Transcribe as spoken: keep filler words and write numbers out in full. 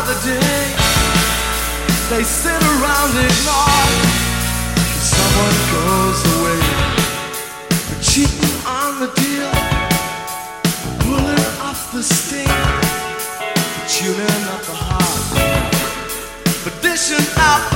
the day. They sit around ignored. Someone goes away, but cheating on the deal, pulling off the sting, tuning up the heart, but dishing out